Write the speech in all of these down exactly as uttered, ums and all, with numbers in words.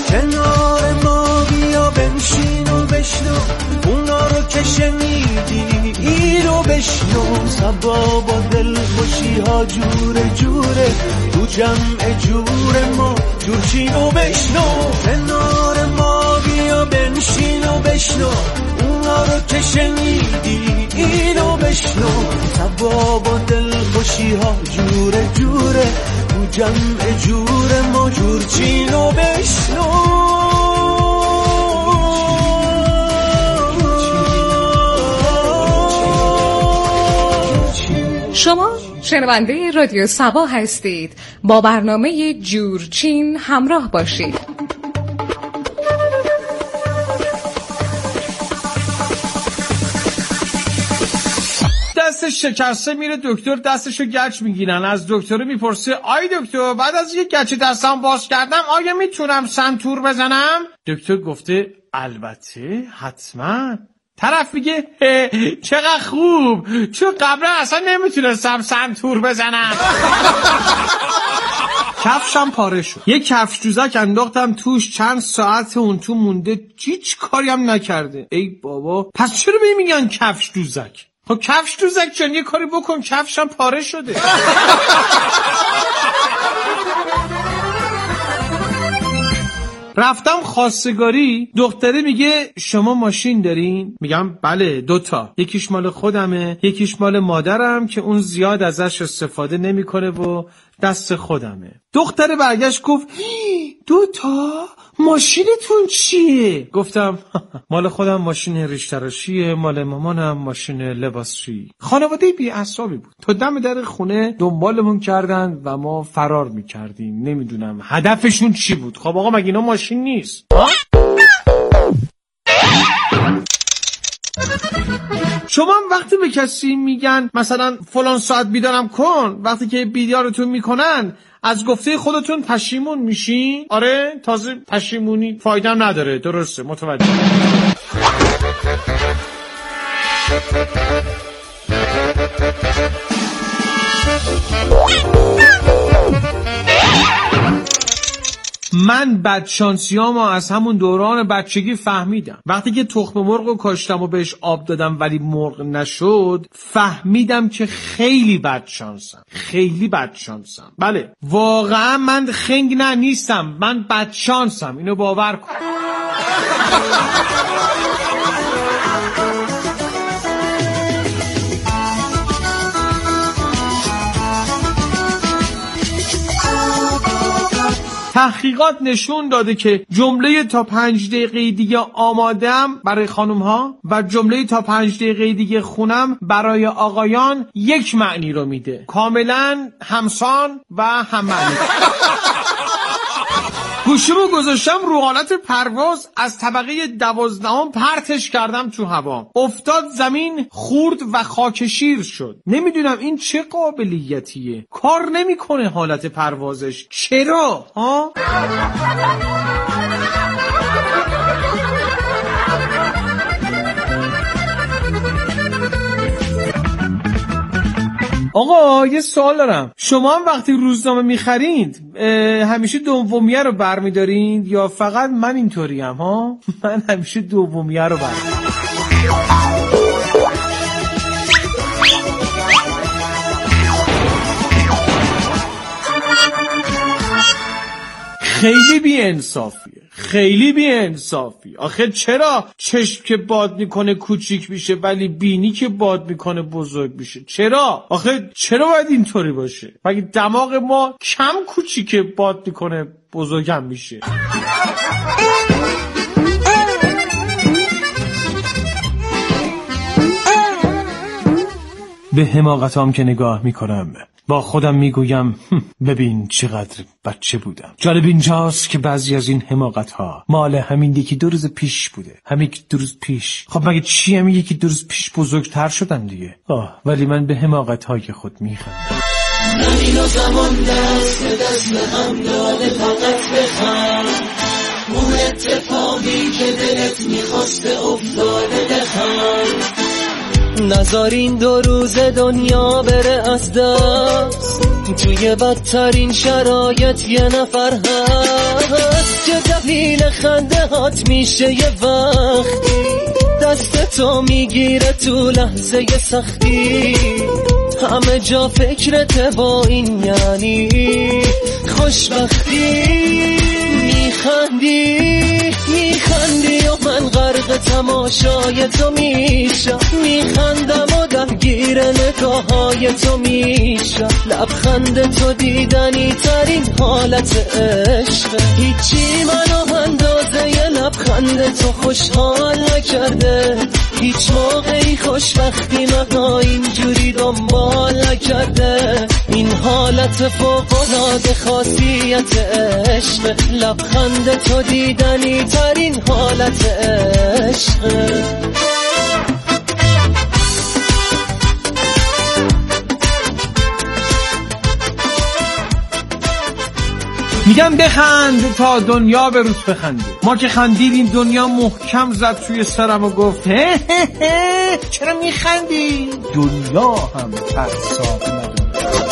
کنار ما بیا بنشین و بشنو اونا رو که شنیدی اینو بشنو. صبا با دل خوشی ها جوره جوره تو جمع جور ما جورچین و بشنو. کنار ما بیا بنشین و بشنو اونا رو که شنیدی اینو بشنو. صبا با دل خوشی ها جوره جوره تو جمع جور ما جورچین و بشنو. شما شنونده رادیو صبا هستید. با برنامه جورچین همراه باشید. دستش شکسته میره دکتر، دستشو گچ میگیرن. از دکتر میپرسه آی دکتر بعد از یه گچ دستم باز کردم آیا میتونم سنتور بزنم؟ دکتر گفته البته حتما. طرف میگه چقدر خوب، چون قبلا اصلا نمیتونستم سنتور بزنم. کفشم پاره شد. یه کفش دوزک انداختم توش، چند ساعت اون تو مونده، هیچ کاری هم نکرده. ای بابا پس چرا به میگن کفش دوزک؟ خب کفش دوزک جان یه کاری بکن، کفشم پاره شده. رفتم خواستگاری، دختره میگه شما ماشین دارین؟ میگم بله دوتا، یکیش مال خودمه یکیش مال مادرم که اون زیاد ازش استفاده نمیکنه و دست خودمه. دختره برگشت گفت دوتا؟ ماشینتون چیه؟ گفتم مال خودم ماشین ریش تراشیه، مال مامانم ماشین لباسشویی. خانواده بی اعصابی بود. تا دم در خونه دنبالمون کردن و ما فرار میکردیم. نمیدونم هدفشون چی بود. خب آقا مگه اینا ماشین نیست؟ شما هم وقتی به کسی میگن مثلا فلان ساعت بیدارم کن، وقتی که بیدارتون میکنن از گفته خودتون پشیمون میشین؟ آره تازه پشیمونی فایده هم نداره. درسته متوجه. من بدشانسیامو از همون دوران بچگی فهمیدم. وقتی که تخم مرغ رو کاشتم و بهش آب دادم ولی مرغ نشد، فهمیدم که خیلی بدشانسم. خیلی بدشانسم. بله واقعا من خنگ نه نیستم، من بدشانسم. اینو باور کن. تحقیقات نشون داده که جمله تا پنج دقیقه دیگه آمادم برای خانم ها و جمله تا پنج دقیقه دیگه خونم برای آقایان یک معنی رو میده، کاملا همسان و هم معنی. گوشیمو گذاشتم رو حالت پرواز، از طبقه دوازدهم پرتش کردم تو هوا، افتاد زمین، خورد و خاکشیر شد. نمیدونم این چه قابلیتیه، کار نمیکنه حالت پروازش. چرا؟ ها؟ آقا یه سوال دارم، شما هم وقتی روزنامه میخرید همیشه دومیه رو برمیدارین یا فقط من اینطوریم؟ ها من همیشه دومیه رو برمیدارم. خیلی بی انصافیه، خیلی بی انصافی. آخه چرا چشم که باد میکنه کوچیک میشه ولی بینی که باد میکنه بزرگ میشه؟ چرا؟ آخه چرا باید اینطوری باشه؟ مگه دماغ ما کم کوچیکه باد میکنه بزرگم میشه؟ به حماقتام که نگاه میکنم با خودم میگویم ببین چقدر بچه بودم. جالب اینجاست که بعضی از این حماقت ها مال همین یکی دو روز پیش بوده، همین یکی دو روز پیش. خب مگه چی همین یکی دو روز پیش بزرگتر شدن دیگه؟ آه ولی من به حماقت های خود میخندم. همین و زمان دست به دست هم داده فقط بخند، اون اتفاقی که دلت میخواسته افتاده بخند. نذارین دو روز دنیا بره از دست، توی بدترین شرایط یه نفر هست که دلیل خنده هات میشه یه وقتی دست تو میگیره تو لحظه سختی همه جا فکرت با این یعنی خوشبختی میخندی میخندی و من غرق تماشای تو میشم میخندم و درگیر نگاه های تو میشم لبخند تو دیدنی ترین حالت عشق هیچی منو اندازه ی لبخند تو خوشحال نکرده هیچ موقعی خوشبختی منو اینجوری دنبال نکرده این حالت فوق‌العاده خاصیت عشق لبخند تو دیدنی ترین حالت عشق میگم بخند تا دنیا به روز بخنده ما که خندیدیم دنیا محکم زد توی سرم و گفت هه هه هه چرا میخندی؟ دنیا هم ترساب نداره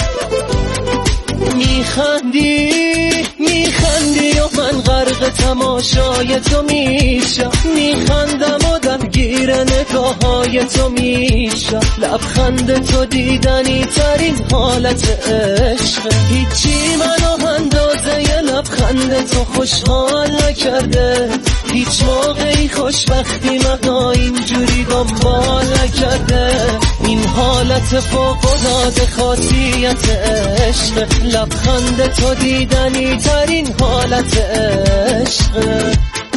میخندی میخندی و من غرق تماشای تو میشم میخندم و درگیر نگاه های تو میشم لبخند تو دیدنی ترین حالت عشق هیچی منو اندازه ی لبخند تو خوشحال نکرده هیچ موقعی خوشبختی منو اینجوری دنبال نکرده این حالت فوق‌العاده خاصیت عشق لبخند تو دیدنی ترین حالت عشق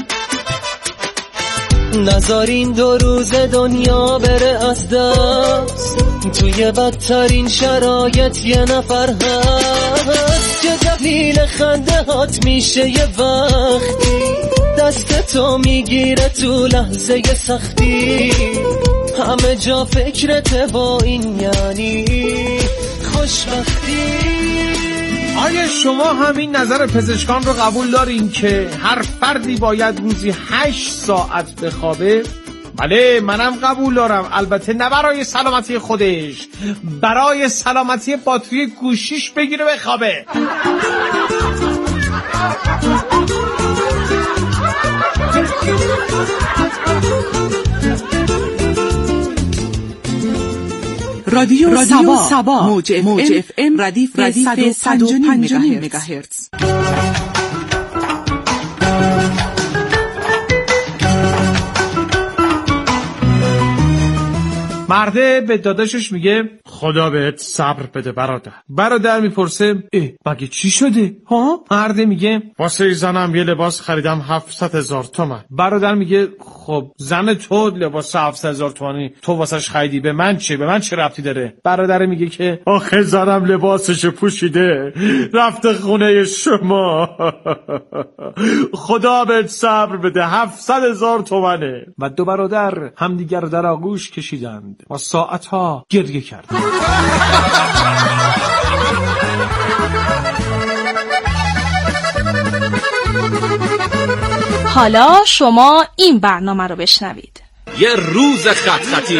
نذارین دو روز دنیا بره از دست توی بدترین شرایط یه نفر هست که دلیل خنده هات میشه یه وقتی دست تو میگیره تو لحظه سختی همه جا فکرت با این یعنی خوشبختی آیا شما همین نظر پزشکان رو قبول دارین که هر فردی باید روزی هشت ساعت بخوابه؟ بله منم قبول دارم البته نه برای سلامتی خودش برای سلامتی باتری گوشیش بگیره بخوابه رادیو, رادیو سبا موج اف ام ردیف صد و پنج مگاهرتز. مرده به داداشش میگه خدا بهت صبر بده برادر. برادر میپرسه اه مگه چی شده ها؟ مرده میگه واسه زنم یه لباس خریدم هفتصد هزار تومان. برادر میگه خب زن تو لباس هفتصد هزار تومانی تو واسش خریدی به من چه؟ به من چه ربطی داره؟ برادر میگه که آخه زنم لباسشو پوشیده رفته خونه شما خدا بهت صبر بده هفتصد هزار تومانه. و دو برادر همدیگر در آغوش کشیدند و ساعتها گریه کردند. حالا شما این برنامه رو بشنوید. یه روز خط خطی.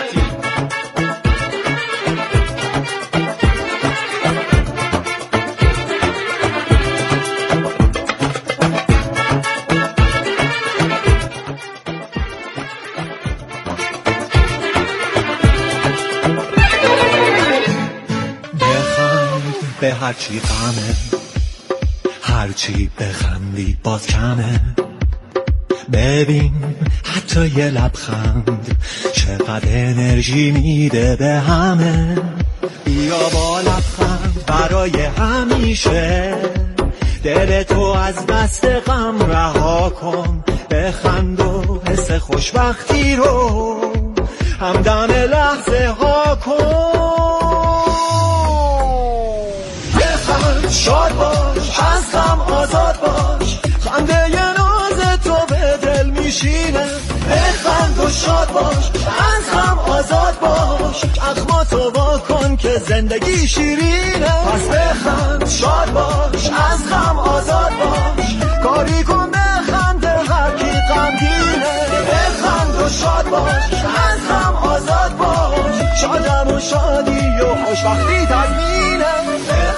به هرچی غمه هرچی بخندی باز کمه ببین حتی یه لبخند چقدر انرژی میده به همه بیا با لبخند برای همیشه دل تو از دست غم رها کن بخند و حس خوشبختی رو همدم لحظه ها کن شاد باش از غم آزاد باش خنده ی ناز تو به دل میشینه بخند و شاد باش از غم آزاد باش اخماتو وا کن که زندگی شیرینه پس بخند شاد باش از غم آزاد باش کاری کن بخند هر کی غمگینه بخند و شاد باش از غم آزاد باش شادم و شادی و خوشبختی تضمینه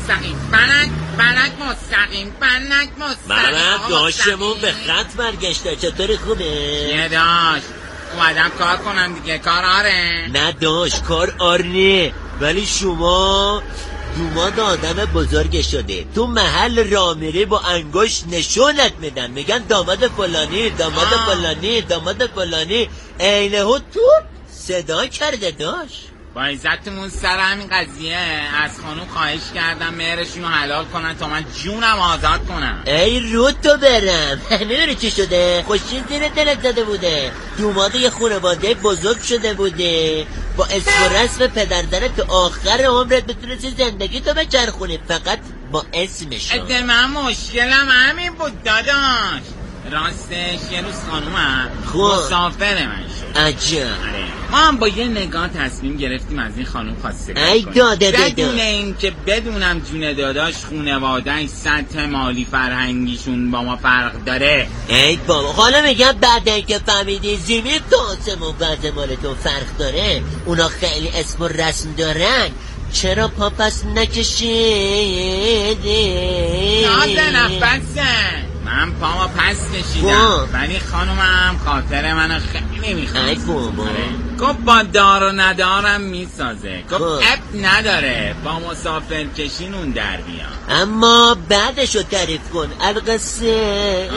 مستقیم، بلک بلک مستقیم، بلک مستقیم. مرد داشتمون به خط برگشته. چطوری خوبه؟ یه داشت اومدم کار کنم دیگه. کار آره؟ نه داشت کار آره، ولی شما دوماد آدم بزرگ شده. تو محل رامره با انگشت نشونت میدن، میگن داماد فلانی داماد آه. فلانی داماد فلانی. اینهو تو صدا کرده داشت. با عزتمون سر همین قضیه از خانوم خواهش کردم مهرشون رو حلال کنن تا من جونم آزاد کنم. ای رو تو برم. میبینی چی شده؟ خوشی زیر دلت زده بوده. دوماد یه خانواده بزرگ شده بوده، با اسم و رسم پدردرت تو آخر عمرت بتونستی زندگی تو بچرخونی، فقط با اسمشون. ادل من مشکلم همین بود داداش. راستش یه روز خانومم مسافر من شد. عجب. ما هم با یه نگاه تصمیم گرفتیم از این خانوم خواستگاری کنیم. ای داده داده. بدون این که بدونم جون داداش خونواده سطح مالی فرهنگیشون با ما فرق داره. ای بابا حالا میگم بعد اینکه فهمیدی زمین تو آسمون وضع مالتون فرق داره، اونا خیلی اسم و رسم دارن، چرا پا پس نکشیدی؟ یاد نفسه من پاما پس کشیدم، ولی خانومم خاطر منو خیلی میخواست. ای بابا گفت با دار و ندارم میسازه، گفت اب نداره با مسافر کشین اون در بیان. اما بعدشو تعریف کن القصه.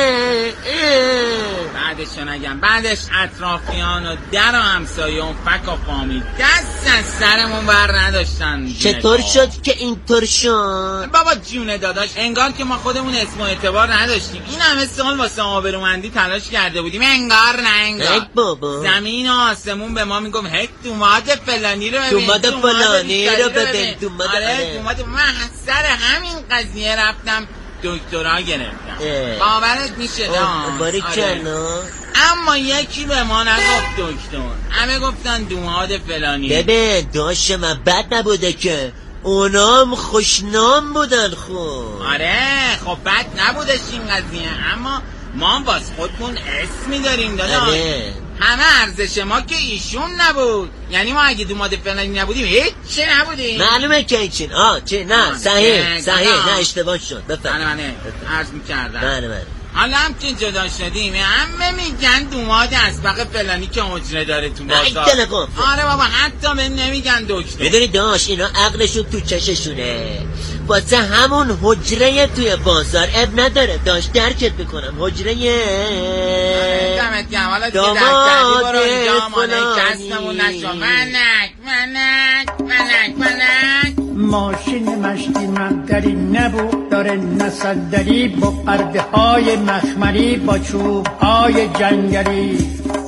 بعدشو نگم. بعدش اطرافیان و در و همسایه و فک و فامیل دست از سرمون بر نداشتن. چطور شد که اینطور شد؟ بابا جون داداش انگار که ما خودمون اسم و اعتبار نداشتیم. این همه سال واسه آبرومندی تلاش کرده بودیم، انگار نه انگار. بابا زمین و آسمون به ما میگم هی دوماد فلانی رو ببین، دوماد فلانی رو ببین، دوماد آره دوماد. من سر همین قضیه رفتم دکترا گرفتم. باورت میشه نه؟ باریکلا. اما یکی به ما نگفت دکتر، همه گفتن دوماد فلانی. ببین داشت من بد نبوده که، اونام خوشنام بودن. خب آره خب بد نبودش این قضیه، اما ما باز خودمون اسمی داریم داداش. آره. همه ارزش ما که ایشون نبود، یعنی ما اگه دوماد فلانی نبودیم هیچ چی نبودیم. معلومه که ایچین. آه چه نه صحیح صحیح نه اشتباه شد. بفرم. بله بله عرض میکردم. بله بله. حالا هم که جدا شدیم همه میگن دوماد اسبق فلانی که حجره داره تو بازار. آره بابا حتی به نمیگن دکتر. میدونی داش اینا عقلشون تو چششونه، واسه همون حجره توی بازار اب نداره. داش درکت بکنم حجره دمت گرم. حالا دیگه دردی برو اینجا مانه کستمون نشو. منک منک منک منک. ماشین مشتی مقدری نبود داره نصدری، با قرده های مخمری با چوب های جنگلی.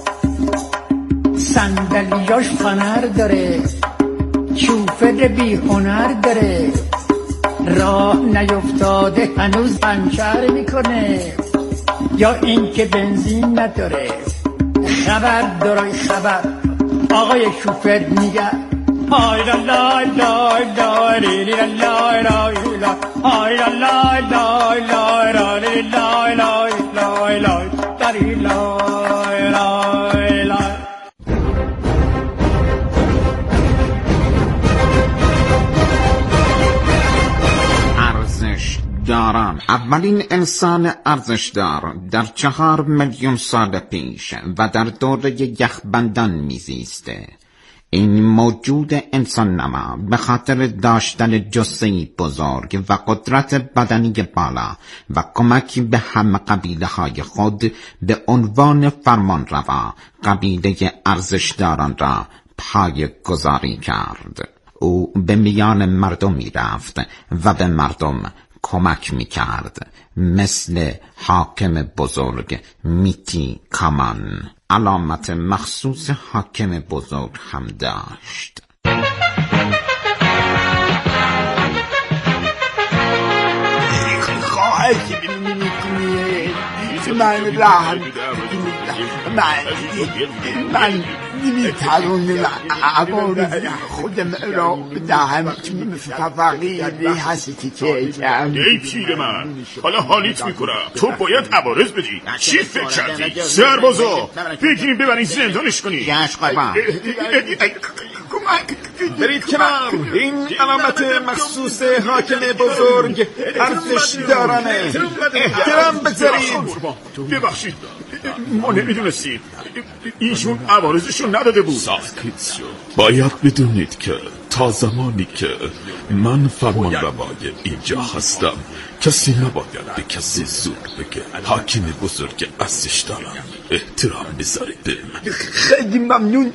صندلیاش فنر داره، شوفر بی هنر داره، راه نیفتاده هنوز پنچر میکنه، یا اینکه بنزین نداره. خبر داره خبر آقای شوفر میگه های لا لا لا لا لی لا لا لا لا های لا لا لا لا لا لی لا لا لا لا لی لا لا لا. ارزش داران. اولین انسان ارزشدار در چهار میلیون سال پیش و در دوره یخبندان میزیسته. این موجود انسان نما به خاطر داشتن جثه‌ای بزرگ و قدرت بدنی بالا و کمک به هم قبیله های خود به عنوان فرمان روا قبیله ارزشداران را پای گذاری کرد. او به میان مردم می رفت و به مردم کمک می کرد، مثل حاکم بزرگ میتی کامان. علامت مخصوص حاکم بزرگ هم داشت. خواهش من رحم من من نمیتونم عوارض خودم را بدهم فقیری هستی که ای پیر من، حالا حالیت میکنم. تو باید عوارض بدی. چی فکر کردی؟ سربازا بگیم ببرین زندانش کنی. برید کنار. این علامت مخصوص حاکم بزرگ ارزش دارنه. احترام بذارید. ببخشید ما نمیدونستیم ایشون عوارضشون نداده بود. ساکت شو. باید بدونید که تا زمانی که من فرمان روای اینجا هستم کسی نباید به کسی زور بگه. حاکم بزرگ ارزش دارم، احترام بذارید. خیلی ممنون.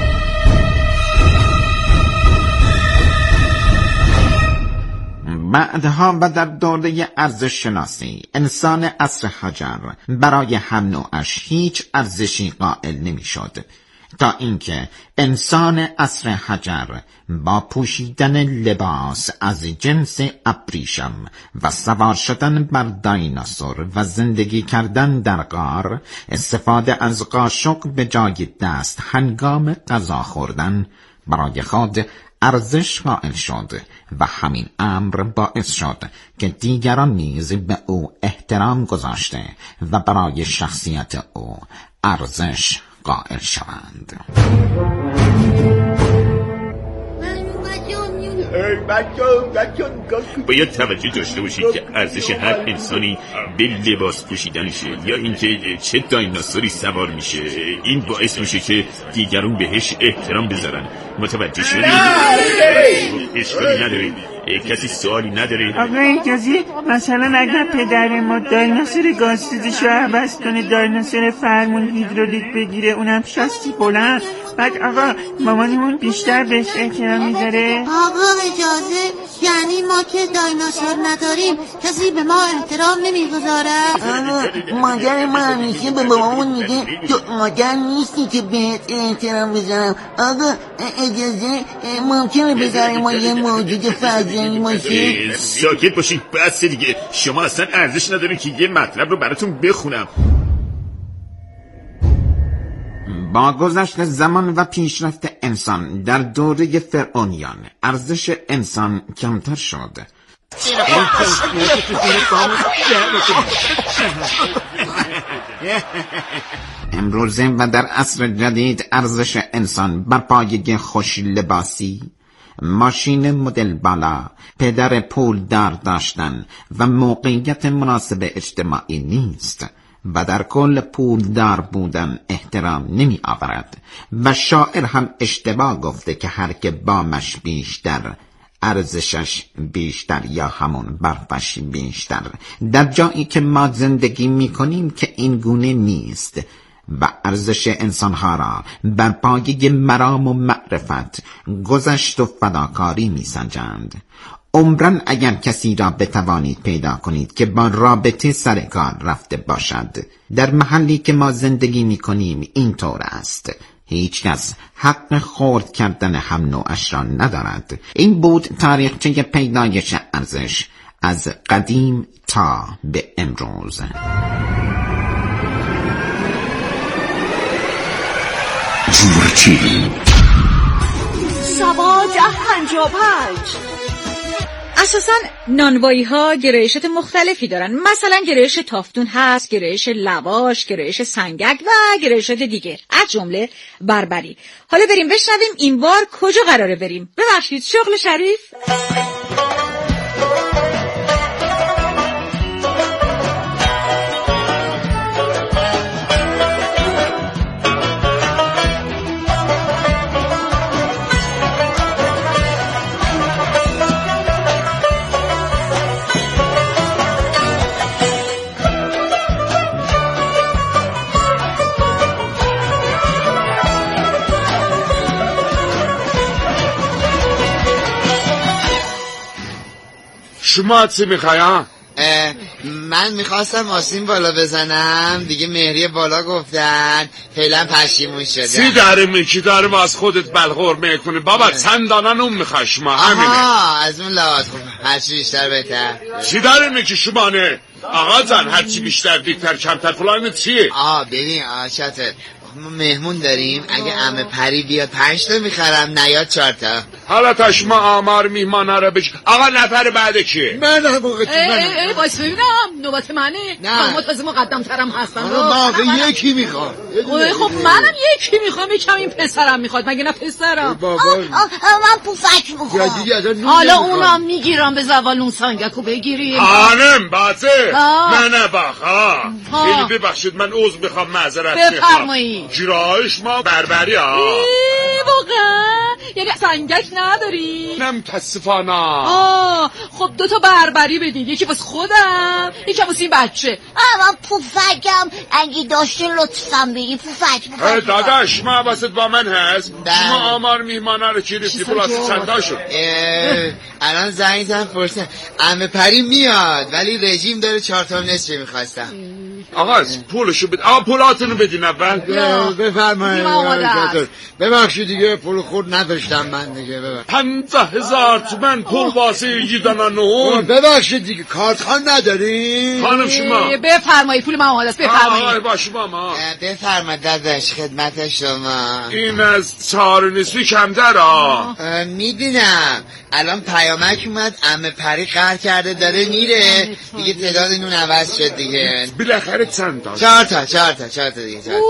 بعدها و در دوره ارزش شناسی انسان عصر حجر برای هم نوعش هیچ ارزشی قائل نمی شد، تا اینکه انسان عصر حجر با پوشیدن لباس از جنس ابریشم و سوار شدن بر دایناسور و زندگی کردن در غار، استفاده از قاشق به جای دست هنگام غذا خوردن، برای خود ارزش قائل شد و همین امر باعث شد که دیگران نیز به او احترام گذاشته و برای شخصیت او ارزش قائل شوند. باید توجه داشته باشید که ارزش هر انسانی به لباس پوشیدنشه یا اینکه چه دایناسوری سوار میشه. این باعث میشه که دیگران بهش احترام بذارن. متوجه شدید؟ اشکالی نداره. کسی سوالی نداره؟ آقا اجازه مثلا اگر پدر ما دایناسور گازدیدش رو عوض کنه، دایناسور فرمون هیدرولیک بگیره، اونم شاستی بلند، بعد آقا مامانمون بیشتر بهش احترام میذاره؟ آقا اجازه یعنی ما که دایناسور نداریم کسی به ما احترام نمیگذاره؟ آقا مادر من همیشه به بابامون میگه تو مادر نیستی که بهت احترام بذارم. آقا اجازه ممکنه بذاره ما یه موجود فضایی باشه؟ ساکت باشید بس دیگه. شما اصلا ارزش ندارین که یه مطلب رو براتون بخونم. با گذشت زمان و پیشرفت انسان در دوره فرعونیان ارزش انسان کمتر شد. امروزه و در عصر جدید ارزش انسان بر پایه خوش لباسی، ماشین مدل بالا، پدر پول دار داشتن و موقعیت مناسب اجتماعی نیست و در کل پولدار بودن احترام نمی آورد و شاعر هم اشتباه گفته که هر که بامش بیشتر ارزشش بیشتر یا همون برفش بیشتر. در جایی که ما زندگی می کنیم که این گونه نیست و ارزش انسانها را بر پایه مرام و معرفت، گذشت و فداکاری می سنجند. عمرن اگر کسی را بتوانید پیدا کنید که با رابطه سر کار رفته باشد. در محلی که ما زندگی می کنیم این طور است. هیچ کس حق خورد کردن هم نوعش را ندارد. این بود تاریخچه پیدایش ارزش از قدیم تا به امروز. جورچین سبا ده پنجا پنج. اساساً نانوایی ها گرایشات مختلفی دارن. مثلا گرایش تافتون هست، گرایش لواش، گرایش سنگک و گرایشات دیگه، از جمله بربری. حالا بریم بشنویم این بار کجا قراره بریم. ببخشید شغل شریف. شما چی میخوایم؟ من میخواستم آسین بالا بزنم دیگه، مهریه بالا گفتن، فعلا پشیمون شده. سی داره میکی دارم از خودت بلغور میکنی بابا. چند دانه نون میخوای شما؟ همینه. آها از اون لحاظ خوب، هرچی بیشتر بهتر. چی داره میکی شما نه؟ آقا جان هرچی بیشتر دیگتر کمتر فلان چیه؟ آه ببین آه شاطر، ما مهمون داریم، اگه عمه پری بیاد پنج تا میخرم، نیاد چهار تا. حالا تشما آمار میهمانه رو بش. آقا نفر بعد کیه؟ من هم موقع ای ای ای باش ببینم نوبت منه. نه ما تازه مقدم ترم هستم. من یکی میخوام. خب منم یکی میخوام، یکم این پسرم میخواد، مگه نه پسرم؟ من پوفک میخوام. حالا اونم میگیرم به زوال اون سنگکو بگیریم. خانم بازه من نباخا خیلی ببخشید، من عوض میخوام معذرت میخوام. بفرمایید. جرایش ما بربری ها. واقعا یعنی سنگک نداری؟ نه متاسفانه. آه خب دو تا بربری بدید، یکی واسه خودم یکی واسه این بچه. من پوفکم اگه داشته لطفاً بگی. پوفک پوفک داداش ما واسط با من هست. ما آمار میهمانه رو چی ریختی پلاس چندا شد. الان زنگ زن پرسن عمه پری میاد ولی رژیم داره چهار تا نصف میخواستم. آقا پولشو بده. آقا پولاتونو بدین اول. بفرمایید. ببخشید دیگه پول خود نداشتم من دیگه. ببخشید پنجاه هزار تومن پول واسه یه دانه نون. ببخشید دیگه کارتخوان نداری؟ خانم شما بفرمایید پول من آماده است. بفرمایید. آقا با شما ما. بفرمایید داداش خدمت شما. این از چهار نصفی کمتر ها. میدونم الان پیامک اومد عمه پری قهر کرده داره میره دیگه، تعداد نون عوض شد دیگه. بالاخره چند تا؟ چهار تا چهار تا چهار تا دیگه. چهار تا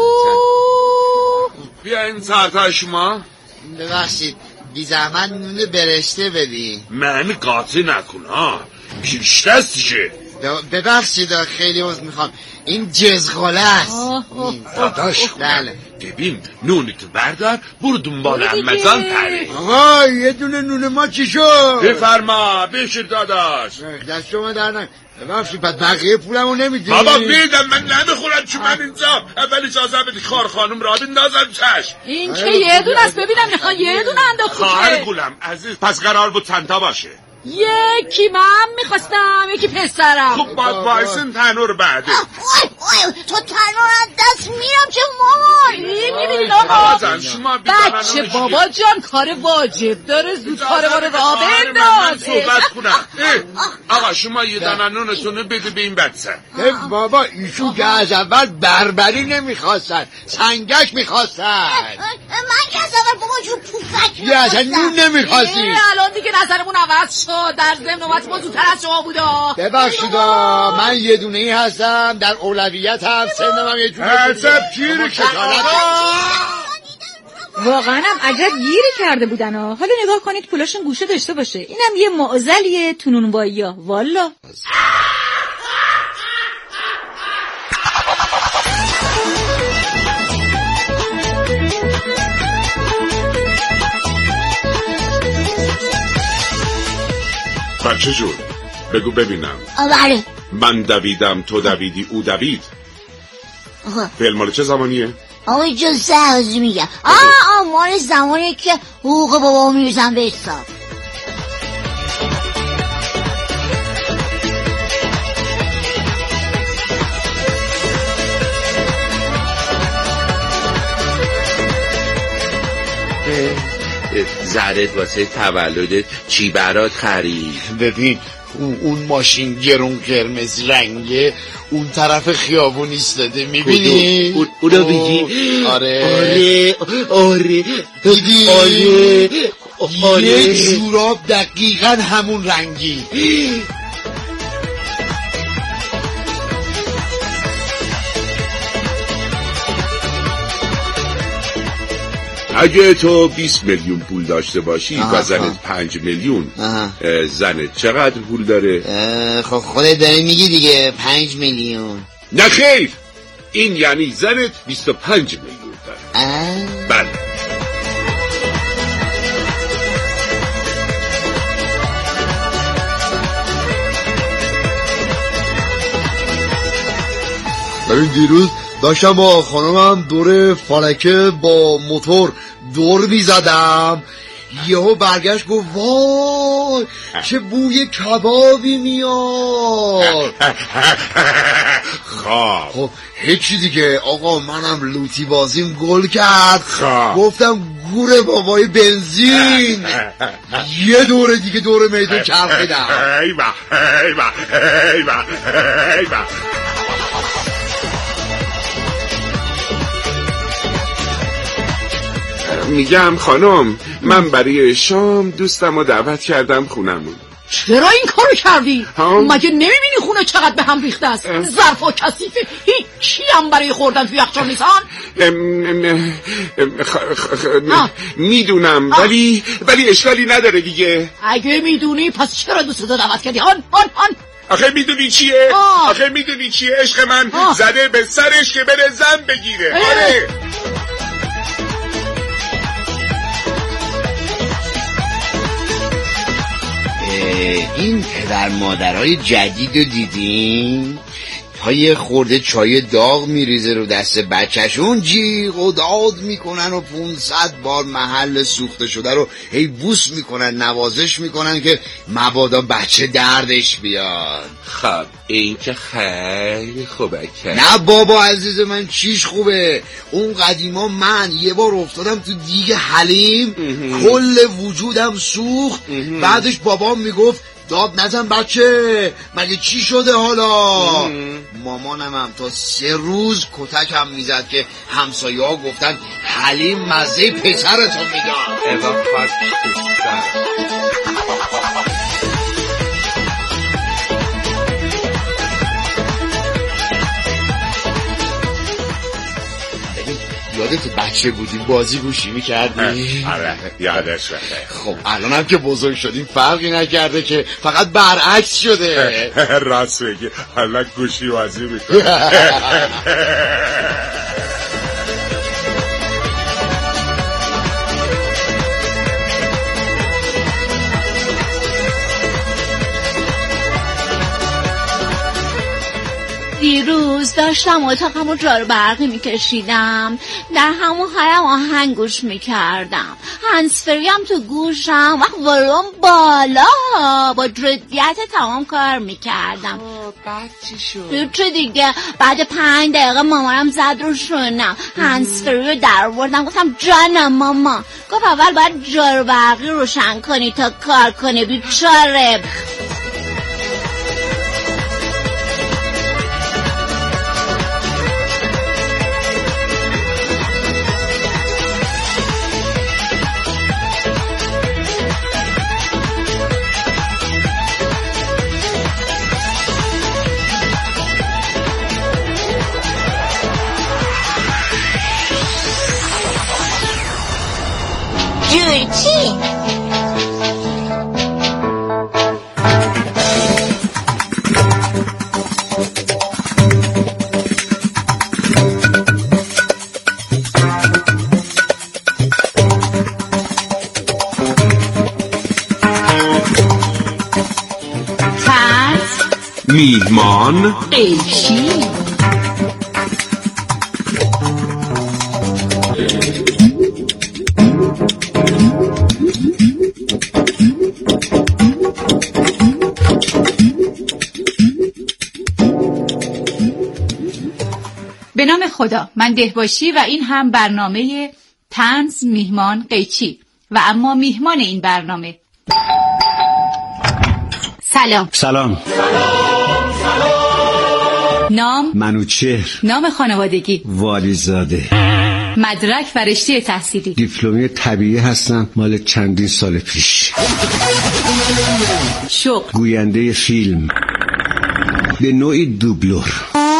بیا این چهار تا شما. ببخشید بی زحمت نون برشته بدی. من قاطی نکن ها، پیش دستشه. ببخشید خیلی عذر میخوام، این جزغاله است. داداش بله ببین نونتو بردار برو دنبال عمزان پری. آقا یه دونه نون ما چی شد؟ بفرما بشیر داداش. دست شما در نکنه. ببخشید بعد بقیه پولمو نمیدی؟ بابا میدم، من نمیخورم چون من اینجا. اول اجازه بدی خار خانم را بندازم چشم. این که یه دونه است ببینم، میخوان یه دونه انداختی. خواهر گولم عزیز پس قرار بود چند تا باشه؟ یکی من میخواستم یکی پسرم. خب باید بایسن تنور بعده. تو تنور از دست میرم چه مامان. میبینید آقا بچه بابا جان کار واجب داره، زود کار ما رو راه بنداز. صحبت کنم. آقا شما یه دانه نونتونه بده به این بچه. بابا ایشون که از اول بربری نمیخواستن، سنگک میخواستن. من که از اول بابا جون پوفک یه اصلا نون نمیخواستی. الان دیگه نظرمون عوض شد، در ضمن نوبت ما زودتر از شما بودا. ببخشید من یه دونه ای هستم، در اولویت هم سنم هم یه جونه. حسب گیری کشالت. واقعا هم عجب گیری کرده بودن ها. حالا نگاه کنید پولاشون گوشه داشته باشه. اینم یه معضلیه تو نونوایی ها والا. بچه جون بگو ببینم. بله من دویدم تو دویدی او دوید. فعل مال چه زمانیه؟ آقای جون سهازی میگم. آه آه مال زمانی که حقوق بابا میرزم به حساب. زرت واسه تولدت چی برات خرید؟ ببین اون ماشین گرون قرمز رنگه اون طرف خیابون ایستاده، میبینی؟ اون اونو بگی؟ آره آره آره دیدی؟ آره آره یه جوراب دقیقا همون رنگی. اگه تو بیست میلیون پول داشته باشی و زنت پنج میلیون، زنت چقدر پول داره؟ خب خودت داری میگی دیگه پنج میلیون. نه خیر، این یعنی زنت بیست و پنج میلیون داره. بله. ببین دیروز داشتم با خانمم دور فلکه با موتور دور میزدم، یهو برگشت گفت وای چه بوی کبابی میاد. خواب خب هیچی دیگه آقا، منم لوتی بازیم گل کرد. خواب گفتم گوره بابای بنزین. یه دوره دیگه دور میدون چرخیدم. ایوه ایوه ایوه ایوه. میگم خانم من برای شام دوستم رو دعوت کردم خونمون. چرا این کارو کردی؟ مگه نمیبینی خونه چقدر به هم ریخته است؟ ظرف و کثیفه، هیچی هم برای خوردن تو یخچال نیستن؟ میدونم ولی ولی اشکالی نداره دیگه. اگه میدونی پس چرا دوست دعوت کردی؟ آن آن آن آخه میدونی چیه؟ آه. آخه میدونی چیه عشق من؟ آه. زده به سرش که بره زن بگیره. آره این پدر مادرهای جدید رو دیدین؟ تا یه خورده چای داغ میریزه رو دست بچهشون جیغ و داد میکنن و پونصد بار محل سوخته شده رو هی بوس میکنن نوازش میکنن که مبادا بچه دردش بیاد. خب این که خیلی خوبه که نه بابا عزیز من چیش خوبه. اون قدیما من یه بار افتادم تو دیگ حلیم کل وجودم سوخت. بعدش بابام میگفت داد نزن بچه مگه چی شده حالا؟ مامانم هم تا سه روز کتکم میزد که همسایه ها گفتن حلیم مزه پسرتو میدن. یادت بچه بودیم بازی گوشی میکردی؟ آره یادش بخیر. خب الان هم که بزرگ شدیم فرقی نکرده که فقط برعکس شده. راست بگی حالا گوشی بازی میکنه. دیروز داشتم اتاقمو جارو برقی میکشیدم، در همون حالم آهنگ گوش میکردم، هندزفریم تو گوشم و ولوم بالا با جدیت تمام کار میکردم. بعد چی شد؟ چه دیگه بعد پنج دقیقه مامانم زد رو شونم، هندزفری رو در آوردم گفتم جانم ماما. گفت اول باید جارو برقی روشن کنی تا کار کنی بیچاره. جورچین میهمان قیچی به نام خدا، من دهباشی و این هم برنامه طنز میهمان قیچی و اما میهمان این برنامه. سلام. سلام. نام منوچهر. نام خانوادگی والیزاده. مدرک و رشته تحصیلی دیپلمی طبیعی هستم مال چندین سال پیش. شغل گوینده فیلم به نوعی دوبلور.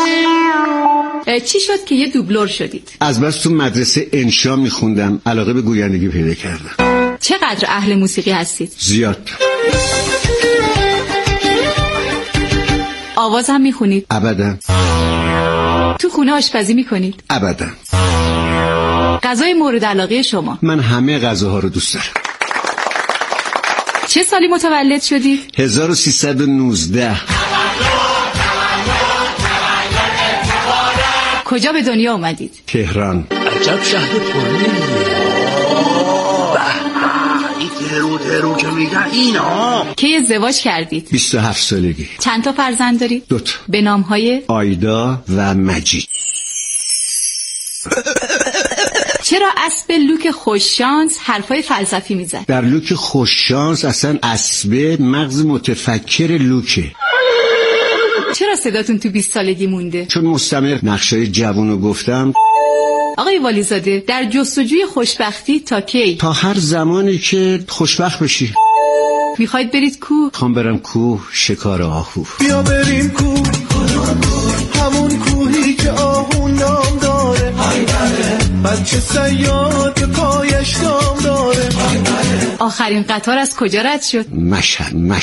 چی شد که یه دوبلور شدید؟ از بس تو مدرسه انشا میخوندم علاقه به گویندگی پیدا کردم. چقدر اهل موسیقی هستید؟ زیاد. آواز هم میخونید؟ ابدا. تو خونه آشپزی میکنید؟ ابدا. غذای مورد علاقه شما؟ من همه غذاها رو دوست دارم. چه سالی متولد شدید؟ هزار و سیصد و نوزده. کجا به دنیا اومدید؟ تهران. عجب شهر پرنمیه. این تهرو تهرو که میگن اینا. کی ازدواج کردید؟ بیست و هفت سالگی. چند تا فرزند دارید؟ دو تا. به نام های؟ آیدا و مجید. چرا اسب لوک خوششانس حرفای فلسفی میزد؟ در لوک خوششانس اصلا اسب مغز متفکر لوکه. چرا صداتون تو بیست سالگی مونده؟ چون مستمر نقشای جوونو گفتم آقای والیزاده در جستجوی خوشبختی تا کی؟ تا هر زمانی که خوشبخت بشی. میخواید برید کوه؟ خوام برم کوه شکار آهو. بیا بریم کوه، همون کوهی که آهو نام داره، بچه صیاد به پایش دام داره. آخرین قطار از کجا رد شد؟ مشهد. مشهد